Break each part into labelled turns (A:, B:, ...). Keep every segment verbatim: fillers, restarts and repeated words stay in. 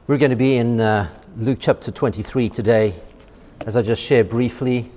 A: We're going to be in uh, Luke chapter twenty-three today, as I just shared briefly.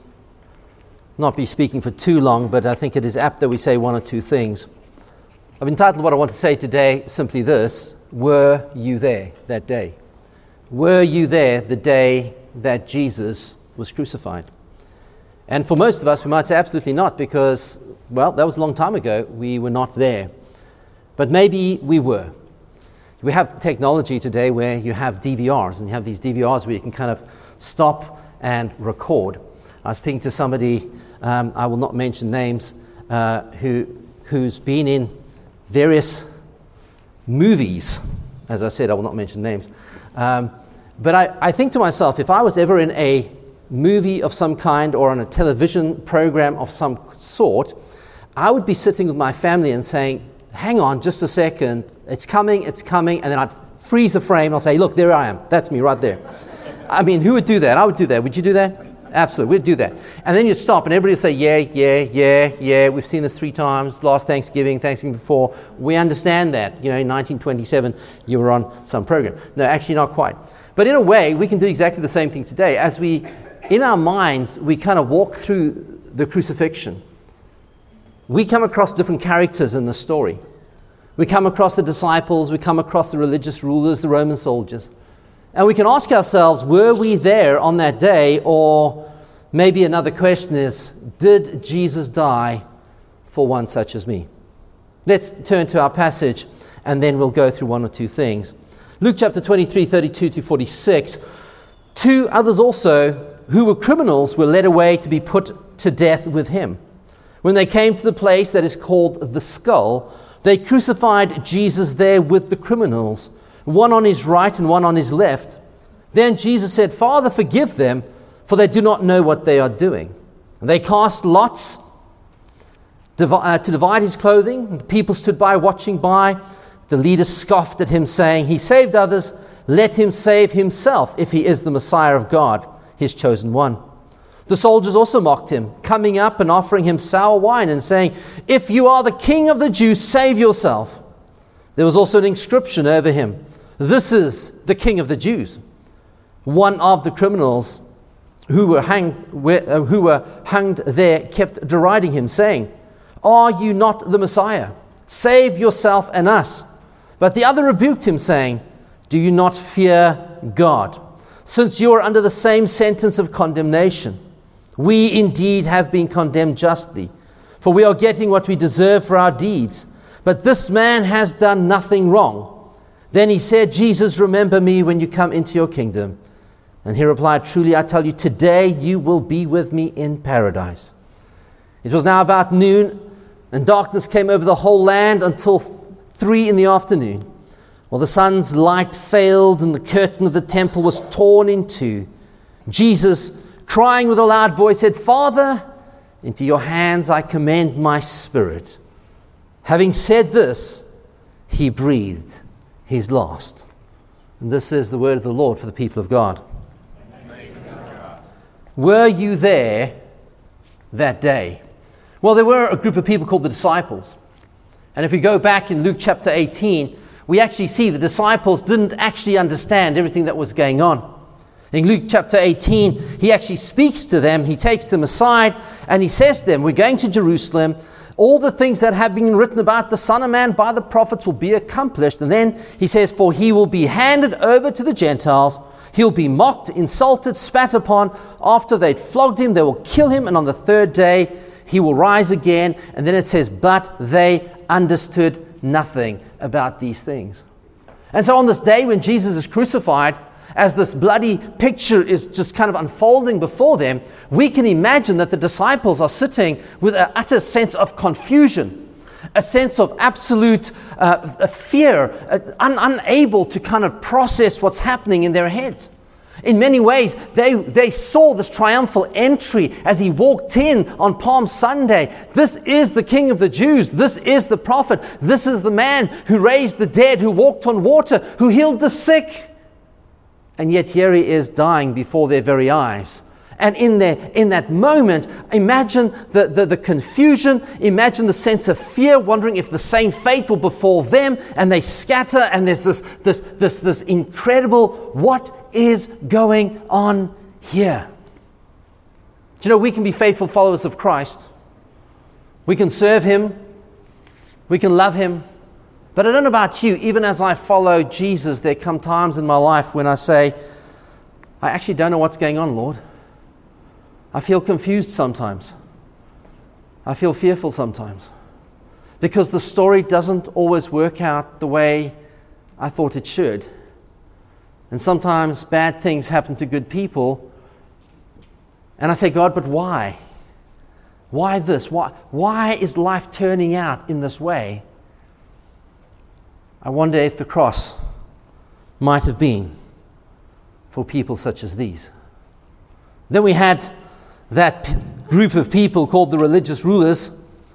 A: Not be speaking for too long, but I think it is apt that we say one or two things. I've entitled what I want to say today simply this: were you there that day? Were you there the day that Jesus was crucified? And for most of us, we might say absolutely not, because, well, that was a long time ago. We were not there. But maybe we were. We have technology today where you have D V Rs, and you have these D V Rs where you can kind of stop and record. I was speaking to somebody, um, I will not mention names, uh, who who's been in various movies. As I said, I will not mention names. Um, but I, I think to myself, if I was ever in a movie of some kind or on a television program of some sort, I would be sitting with my family and saying, hang on just a second, it's coming, it's coming, and then I'd freeze the frame. I'll say, look, there I am. That's me right there. I mean, who would do that? I would do that. Would you do that? Absolutely, we'd do that. And then you'd stop, and everybody would say, yeah, yeah, yeah, yeah, we've seen this three times, last Thanksgiving, Thanksgiving before. We understand that. You know, in nineteen twenty-seven, you were on some program. No, actually not quite. But in a way, we can do exactly the same thing today. As we, in our minds, we kind of walk through the crucifixion. We come across different characters in the story. We come across the disciples, we come across the religious rulers, the Roman soldiers. And we can ask ourselves, were we there on that day? Or maybe another question is, did Jesus die for one such as me? Let's turn to our passage, and then we'll go through one or two things. Luke chapter twenty-three, thirty-two to forty-six. Two others also, who were criminals, were led away to be put to death with him. When they came to the place that is called the Skull, they crucified Jesus there with the criminals, one on his right and one on his left. Then Jesus said, Father, forgive them, for they do not know what they are doing. And they cast lots divi- uh, to divide his clothing. The people stood by, watching by. The leaders scoffed at him, saying, He saved others, let him save himself, if he is the Messiah of God, his chosen one. The soldiers also mocked him, coming up and offering him sour wine and saying, If you are the king of the Jews, save yourself. There was also an inscription over him, This is the king of the Jews. One of the criminals who were, hang, who were hanged there kept deriding him, saying, Are you not the Messiah? Save yourself and us. But the other rebuked him, saying, Do you not fear God, since you are under the same sentence of condemnation? We indeed have been condemned justly, for we are getting what we deserve for our deeds. But this man has done nothing wrong. Then he said, Jesus, remember me when you come into your kingdom. And he replied, Truly I tell you, today you will be with me in paradise. It was now about noon, and darkness came over the whole land until three in the afternoon. Well, the sun's light failed, and the curtain of the temple was torn in two. Jesus, crying with a loud voice, said, Father, into your hands I commend my spirit. Having said this, he breathed his last. And this is the word of the Lord for the people of God. Were you there that day? Well, there were a group of people called the disciples. And if we go back in Luke chapter eighteen, we actually see the disciples didn't actually understand everything that was going on. In Luke chapter eighteen, he actually speaks to them, he takes them aside, and he says to them, we're going to Jerusalem, all the things that have been written about the Son of Man by the prophets will be accomplished. And then he says, for he will be handed over to the Gentiles, he'll be mocked, insulted, spat upon. After they'd flogged him, they will kill him, and on the third day he will rise again. And then it says, but they understood nothing about these things. And so on this day when Jesus is crucified, as this bloody picture is just kind of unfolding before them, we can imagine that the disciples are sitting with an utter sense of confusion, a sense of absolute uh, fear, uh, un- unable to kind of process what's happening in their heads. In many ways, they, they saw this triumphal entry as he walked in on Palm Sunday. This is the King of the Jews. This is the prophet. This is the man who raised the dead, who walked on water, who healed the sick. And yet here he is dying before their very eyes. And in there, in that moment, imagine the, the, the confusion, imagine the sense of fear, wondering if the same fate will befall them, and they scatter, and there's this, this, this, this incredible, what is going on here? Do you know, we can be faithful followers of Christ. We can serve Him. We can love Him. But I don't know about you, even as I follow Jesus, there come times in my life when I say, I actually don't know what's going on, Lord. I feel confused sometimes. I feel fearful sometimes. Because the story doesn't always work out the way I thought it should. And sometimes bad things happen to good people. And I say, God, but why? Why this? Why, why is life turning out in this way? I wonder if the cross might have been for people such as these. Then we had that p- group of people called the religious rulers.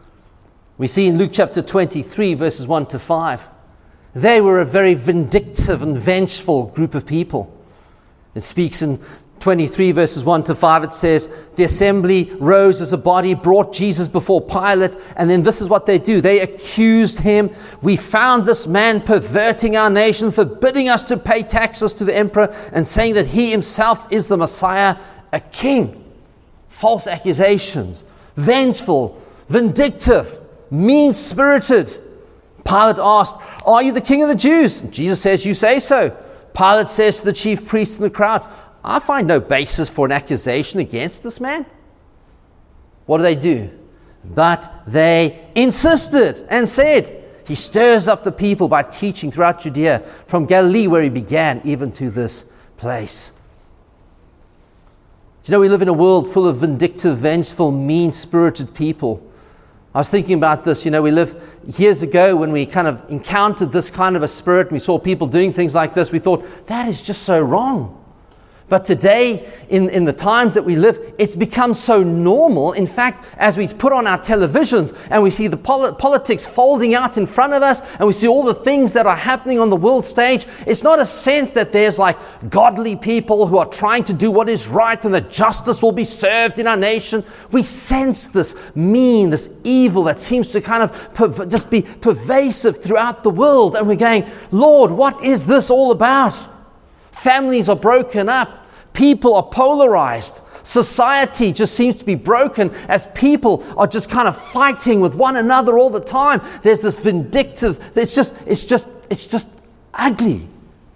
A: We see in Luke chapter twenty-three, verses one to five. They were a very vindictive and vengeful group of people. It speaks in twenty-three, verses one to five, it says, the assembly rose as a body, brought Jesus before Pilate, and then this is what they do. They accused him. We found this man perverting our nation, forbidding us to pay taxes to the emperor, and saying that he himself is the Messiah, a king. False accusations, vengeful, vindictive, mean-spirited. Pilate asked, are you the king of the Jews? And Jesus says, you say so. Pilate says to the chief priests and the crowds, I find no basis for an accusation against this man. What do they do? But they insisted and said, he stirs up the people by teaching throughout Judea, from Galilee where he began, even to this place. Do you know, we live in a world full of vindictive, vengeful, mean-spirited people. I was thinking about this, you know, we live years ago when we kind of encountered this kind of a spirit, and we saw people doing things like this, we thought, that is just so wrong. But today, in, in the times that we live, it's become so normal. In fact, as we put on our televisions and we see the pol- politics folding out in front of us, and we see all the things that are happening on the world stage, it's not a sense that there's like godly people who are trying to do what is right and that justice will be served in our nation. We sense this mean, this evil that seems to kind of perv- just be pervasive throughout the world. And we're going, Lord, what is this all about? Families are broken up. People are polarized. Society just seems to be broken as people are just kind of fighting with one another all the time. There's this vindictive, it's just, it's just, it's just ugly.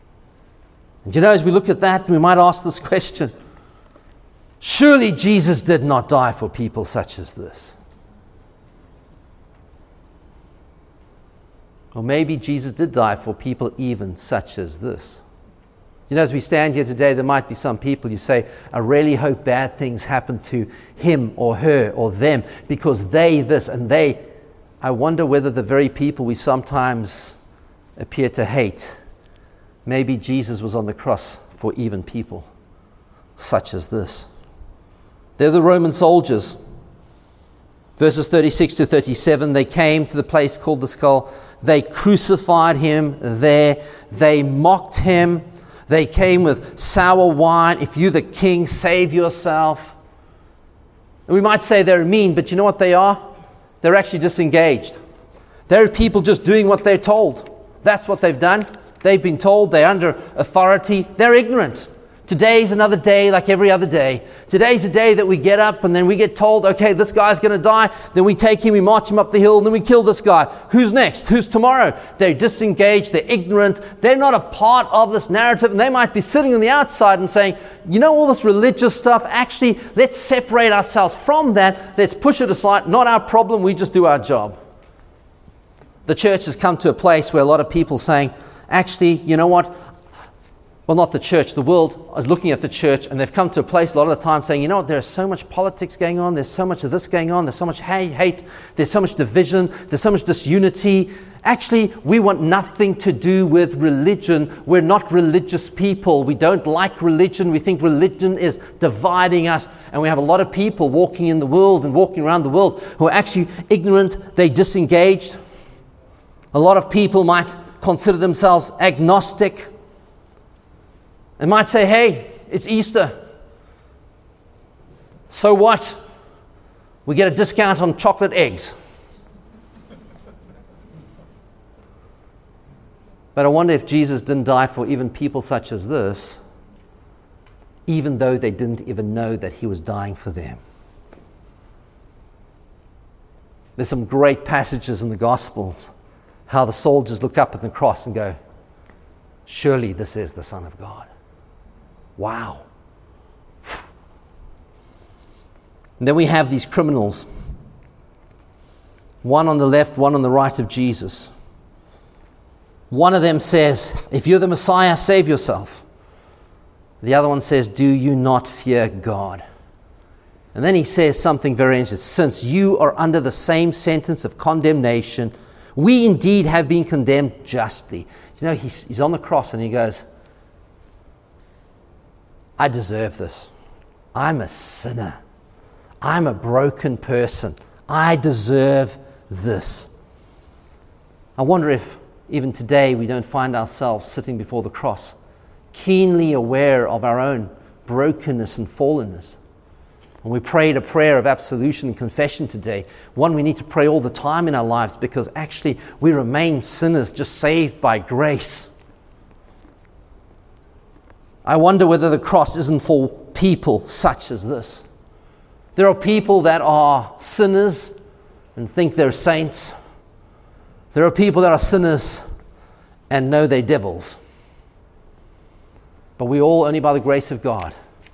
A: And you know, as we look at that, we might ask this question. Surely Jesus did not die for people such as this. Or maybe Jesus did die for people even such as this. You know, as we stand here today, there might be some people you say, I really hope bad things happen to him or her or them because they this and they. I wonder whether the very people we sometimes appear to hate, maybe Jesus was on the cross for even people such as this. They're the Roman soldiers. Verses thirty-six to thirty-seven, they came to the place called the Skull. They crucified him there. They mocked him. They came with sour wine. If you're the king, save yourself. And we might say they're mean, but you know what they are? They're actually disengaged. They're people just doing what they're told. That's what they've done. They've been told. They're under authority. They're ignorant. Today's another day like every other day. Today's a day that we get up and then we get told, okay, this guy's going to die. Then we take him, we march him up the hill, and then we kill this guy. Who's next? Who's tomorrow? They're disengaged. They're ignorant. They're not a part of this narrative. And they might be sitting on the outside and saying, you know, all this religious stuff, actually, let's separate ourselves from that. Let's push it aside. Not our problem. We just do our job. The church has come to a place where a lot of people saying, actually, you know what? Well, not the church, the world is looking at the church, and they've come to a place a lot of the time saying, you know what, there's so much politics going on, there's so much of this going on, there's so much hate, there's so much division, there's so much disunity. Actually, we want nothing to do with religion. We're not religious people. We don't like religion. We think religion is dividing us. And we have a lot of people walking in the world and walking around the world who are actually ignorant, they're disengaged. A lot of people might consider themselves agnostic. They might say, hey, it's Easter. So what? We get a discount on chocolate eggs. But I wonder if Jesus didn't die for even people such as this, even though they didn't even know that he was dying for them. There's some great passages in the Gospels, how the soldiers look up at the cross and go, surely this is the Son of God. Wow. And then we have these criminals, one on the left, one on the right of Jesus. One of them says, if you're the Messiah, save yourself. The other one says, do you not fear God? And then he says something very interesting. Since you are under the same sentence of condemnation, we indeed have been condemned justly. You know, he's, he's on the cross and he goes, I deserve this. I'm a sinner. I'm a broken person. I deserve this. I wonder if even today we don't find ourselves sitting before the cross, keenly aware of our own brokenness and fallenness. And we prayed a prayer of absolution and confession today, one we need to pray all the time in our lives, because actually we remain sinners just saved by grace. I wonder whether the cross isn't for people such as this. There are people that are sinners and think they're saints. There are people that are sinners and know they're devils. But we all, only by the grace of God,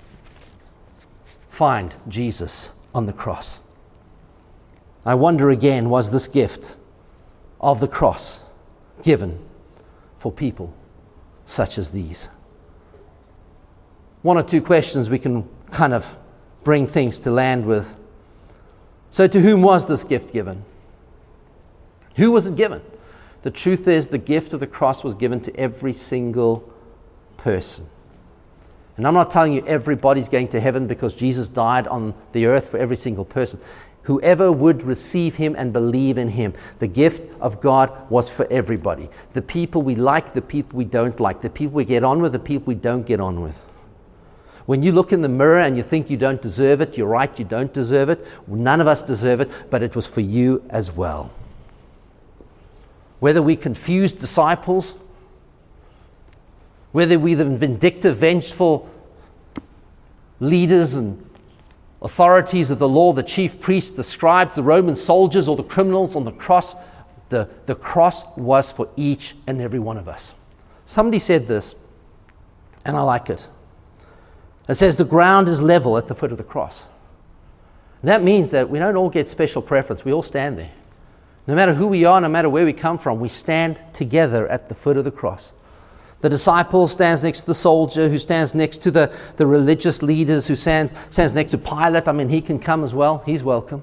A: find Jesus on the cross. I wonder again, was this gift of the cross given for people such as these? One or two questions we can kind of bring things to land with. So to whom was this gift given? Who was it given? The truth is, the gift of the cross was given to every single person. And I'm not telling you everybody's going to heaven because Jesus died on the earth for every single person. Whoever would receive him and believe in him, the gift of God was for everybody. The people we like, the people we don't like, the people we get on with, the people we don't get on with. When you look in the mirror and you think you don't deserve it, you're right, you don't deserve it. None of us deserve it, but it was for you as well. Whether we confused disciples, whether we're the vindictive, vengeful leaders and authorities of the law, the chief priests, the scribes, the Roman soldiers, or the criminals on the cross, the, the cross was for each and every one of us. Somebody said this, and I like it. It says the ground is level at the foot of the cross. That means that we don't all get special preference. We all stand there. No matter who we are, no matter where we come from, we stand together at the foot of the cross. The disciple stands next to the soldier, who stands next to the, the religious leaders, who stand, stands next to Pilate. I mean, he can come as well. He's welcome.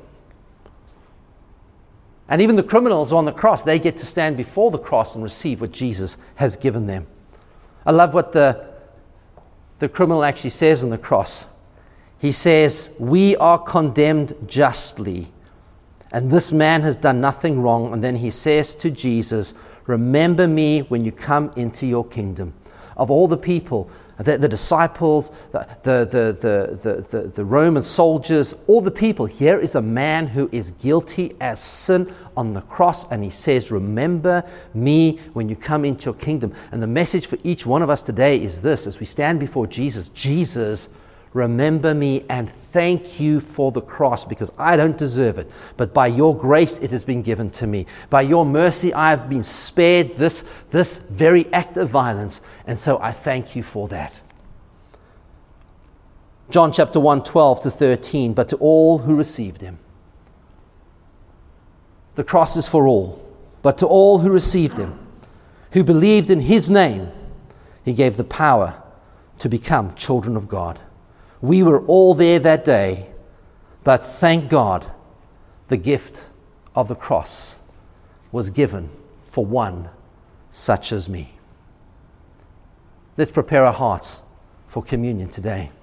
A: And even the criminals on the cross, they get to stand before the cross and receive what Jesus has given them. I love what the, the criminal actually says on the cross. He says, we are condemned justly, and this man has done nothing wrong. And then he says to Jesus, remember me when you come into your kingdom. Of all the people, the, the disciples, the, the, the, the, the, the Roman soldiers, all the people, here is a man who is guilty as sin on the cross, and he says, remember me when you come into your kingdom. And the message for each one of us today is this: as we stand before Jesus, Jesus, remember me and thank you for the cross, because I don't deserve it. But by your grace, it has been given to me. By your mercy, I have been spared this, this very act of violence. And so I thank you for that. John chapter one, twelve to thirteen, but to all who received him. The cross is for all, but to all who received him, who believed in his name, he gave the power to become children of God. We were all there that day, but thank God the gift of the cross was given for one such as me. Let's prepare our hearts for communion today.